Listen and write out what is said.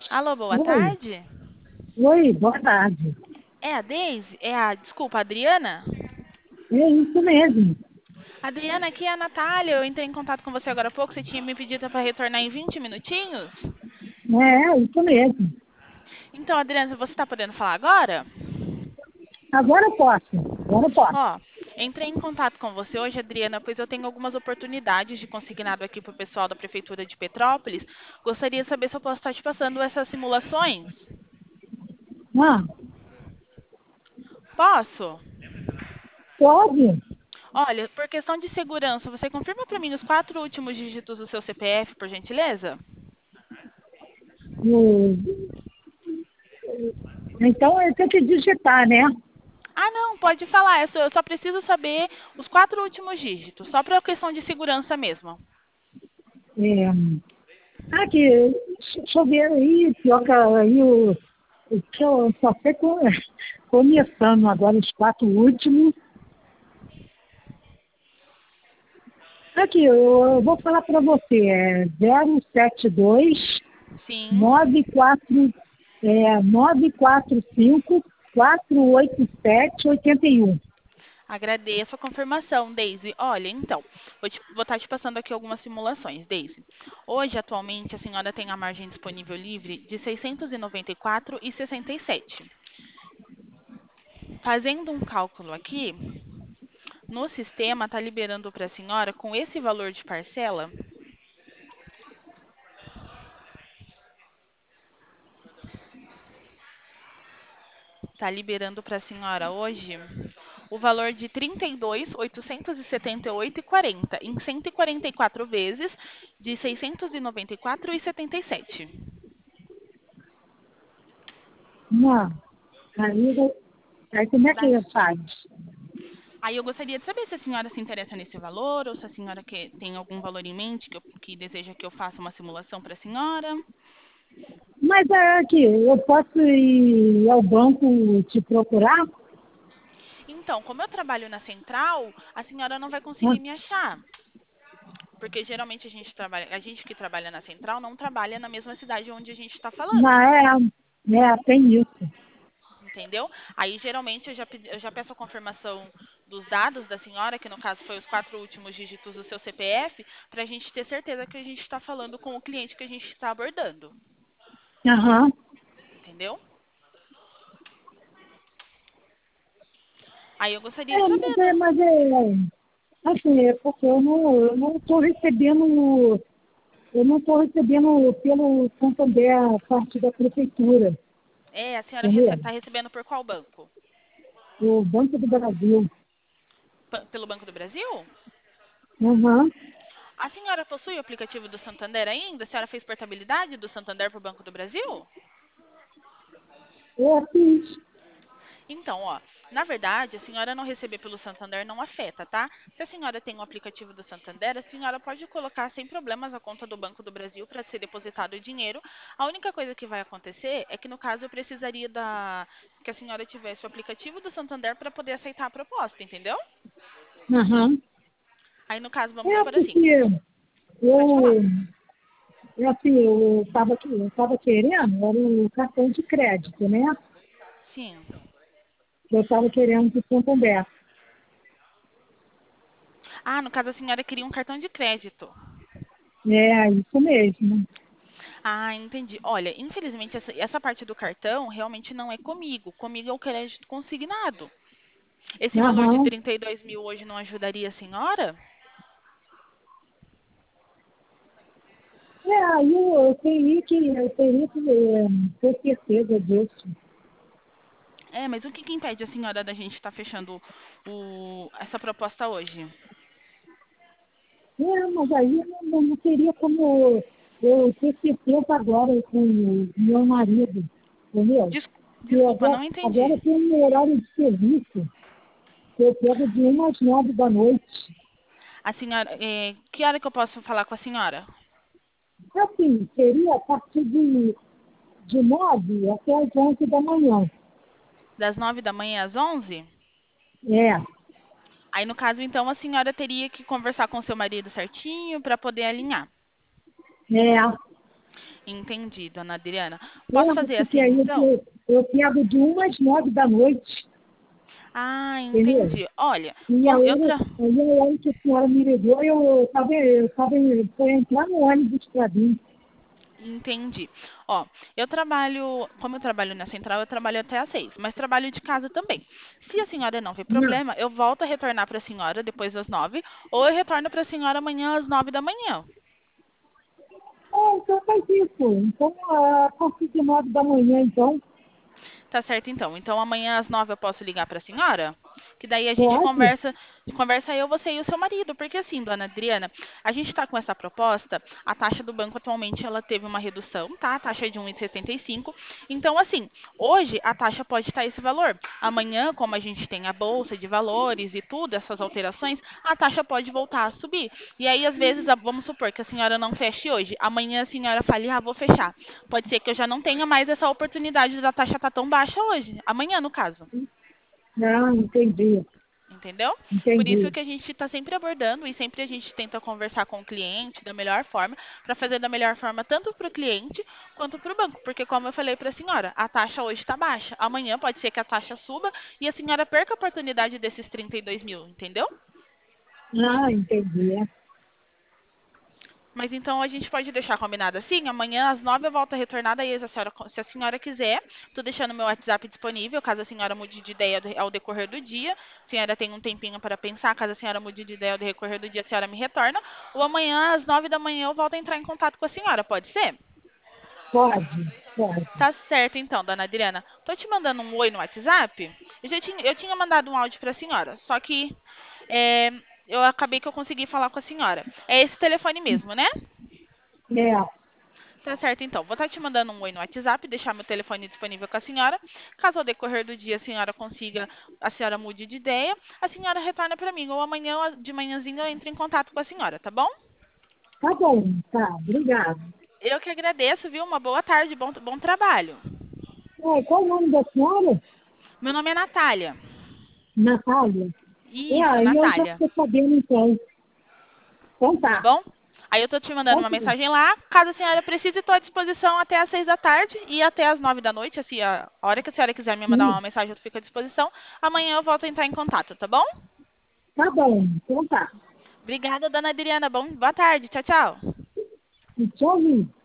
Alô, boa Oi, tarde. oi, boa tarde. É a Deise? Desculpa, a Adriana? É isso mesmo. Adriana, aqui é a Natália. Eu entrei em contato com você agora há pouco. Você tinha me pedido para retornar em 20 minutinhos? É isso mesmo. Então, Adriana, você está podendo falar agora? Agora eu posso, agora eu posso. Ó, entrei em contato com você hoje, Adriana, pois eu tenho algumas oportunidades de consignado aqui para o pessoal da Prefeitura de Petrópolis. Gostaria de saber se eu posso estar te passando essas simulações. Ah, Posso? pode? Olha, por questão de segurança, você confirma para mim os quatro últimos dígitos do seu CPF, por gentileza? O- Então eu tenho que digitar, né? Ah, não, pode falar. Eu só preciso saber os quatro últimos dígitos, só para questão de segurança mesmo. É, aqui, deixa eu ver aí, pior que aí o que eu só sei começando agora os quatro últimos. Aqui, eu vou falar para você, 072 Sim. 94, 945 487 81. Agradeço a confirmação, Daisy. Olha, então, vou estar te passando aqui algumas simulações, Daisy. Hoje, atualmente, a senhora tem a margem disponível livre de 694,67. Fazendo um cálculo aqui, no sistema está liberando para a senhora, com esse valor de parcela, está liberando para a senhora hoje o valor de 32.878,40 em 144 vezes de 694,77. Não, aí, aí como é Pra- que faz? Aí eu gostaria de saber se a senhora se interessa nesse valor ou se a senhora tem algum valor em mente que deseja que eu faça uma simulação para a senhora. Mas é aqui, eu posso ir ao banco te procurar? Então, como eu trabalho na central, a senhora não vai conseguir Ah, me achar, porque geralmente a gente que trabalha na central não trabalha na mesma cidade onde a gente está falando. tem isso. Entendeu? Aí, geralmente, eu já peço a confirmação dos dados da senhora, que no caso foi os quatro últimos dígitos do seu CPF, para a gente ter certeza que a gente está falando com o cliente que a gente está abordando. Aham. Entendeu? Aí eu gostaria de É, saber, assim, é porque eu não estou recebendo, eu não estou recebendo pelo Santander a parte da prefeitura, a senhora entendeu? está recebendo por qual banco? O Banco do Brasil. Pelo Banco do Brasil? Aham. A senhora possui o aplicativo do Santander ainda? A senhora fez portabilidade do Santander para o Banco do Brasil? Eu fiz. Então, ó, na verdade, a senhora não receber pelo Santander não afeta, tá? Se a senhora tem o aplicativo do Santander, a senhora pode colocar sem problemas a conta do Banco do Brasil para ser depositado o dinheiro. A única coisa que vai acontecer é que, no caso, eu precisaria que a senhora tivesse o aplicativo do Santander para poder aceitar a proposta, entendeu? Aham. Aí, no caso, vamos É supor assim. porque Pode falar. eu, eu estava querendo, era o cartão de crédito, né? Sim. Eu estava querendo de Santander. Ah, no caso, a senhora queria um cartão de crédito. É, isso mesmo. Ah, entendi. Olha, infelizmente, essa parte do cartão realmente não é comigo. Comigo é o crédito consignado. Esse valor de Aham. 32 mil hoje não ajudaria a senhora? Aí eu teria que ter certeza disso. É, mas o que impede a senhora da gente estar fechando essa proposta hoje? Mas aí não teria como eu ter certeza agora com o meu marido, entendeu? E Desculpa, não entendi. agora tem um horário de serviço que eu pego de 1 às 9 da noite. A senhora, que hora que eu posso falar com a senhora? Assim, seria a partir de 9 até as 11 da manhã. Das 9 da manhã às 11? É, Aí, no caso, então, a senhora teria que conversar com seu marido certinho para poder alinhar. é. Entendi, dona Adriana. Posso Lembra? fazer Porque assim, aí então? eu pego de 1 às 9 da noite, Ah, entendeu? entendi. Olha, E como eu tra... aí a hora que a senhora me ligou, foi entrar no ônibus para vir. Entendi. Ó, como eu trabalho na central, eu trabalho até às 6, mas trabalho de casa também. Se a senhora não vê Não. problema, eu volto a retornar para a senhora depois das 9, ou eu retorno para a senhora amanhã às 9 da manhã. Então faz isso. Então, a partir de 9 da manhã, então, Tá certo, então. Então amanhã às 9 eu posso ligar para a senhora? Que daí a gente pode? conversa eu, você e o seu marido. Porque assim, dona Adriana, a gente está com essa proposta, a taxa do banco atualmente ela teve uma redução, tá? A taxa é de 1,65. Então, assim, hoje a taxa pode estar esse valor. Amanhã, como a gente tem a bolsa de valores e tudo, essas alterações, a taxa pode voltar a subir. E aí, às vezes, vamos supor que a senhora não feche hoje. Amanhã a senhora fale, vou fechar. Pode ser que eu já não tenha mais essa oportunidade da taxa estar tão baixa hoje. Amanhã, no caso. Não, entendi. Entendeu? Por isso Entendi. que a gente está sempre abordando e sempre a gente tenta conversar com o cliente da melhor forma, para fazer da melhor forma tanto para o cliente quanto para o banco. Porque, como eu falei para a senhora, a taxa hoje está baixa. Amanhã pode ser que a taxa suba e a senhora perca a oportunidade desses 32 mil, entendeu? Ah, entendi. Mas então a gente pode deixar combinado assim. Amanhã às 9 eu volto a retornar. Daí, se a senhora quiser, tô deixando meu WhatsApp disponível, caso a senhora mude de ideia ao decorrer do dia. A senhora tem um tempinho para pensar, caso a senhora mude de ideia ao decorrer do dia, a senhora me retorna. Ou amanhã às 9 da manhã eu volto a entrar em contato com a senhora, pode ser? Pode, pode. Tá certo então, dona Adriana. Tô te mandando um oi no WhatsApp. Eu tinha mandado um áudio para a senhora, só que é, eu acabei que eu consegui falar com a senhora. É esse telefone mesmo, né? É, Tá certo, então. Vou estar te mandando um oi no WhatsApp, deixar meu telefone disponível com a senhora. Caso ao decorrer do dia a senhora mude de ideia, a senhora retorna para mim. Ou amanhã, de manhãzinho, eu entro em contato com a senhora, tá bom? tá bom, tá, obrigado. Eu que agradeço, viu? Uma boa tarde, bom trabalho. Qual o nome da senhora? Meu nome é Natália. Natália. Isso, Aí eu já Natália. estou sabendo, então. Então Tá tá. bom? Aí eu tô te mandando Então, uma tá. mensagem lá. Caso a senhora precise, estou à disposição até às 6 da tarde e até às 9 da noite. Assim, a hora que a senhora quiser me mandar Sim, uma mensagem, eu fico à disposição. Amanhã eu volto a entrar em contato, tá bom? tá bom. Então tá. Obrigada, dona Adriana. Boa tarde. Tchau, tchau. Tchauzinho.